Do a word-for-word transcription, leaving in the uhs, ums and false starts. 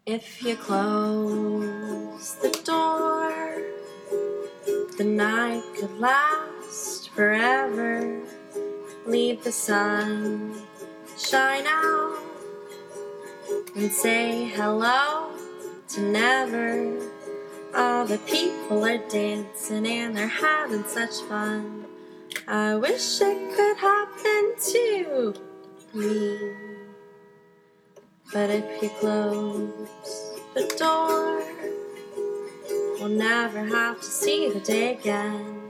If you close the door, the night could last forever. Leave the sun shine out and say hello to never. All the people are dancing and they're having such fun. I wish it could happen to me. But if you close the door, we'll never have to see the day again.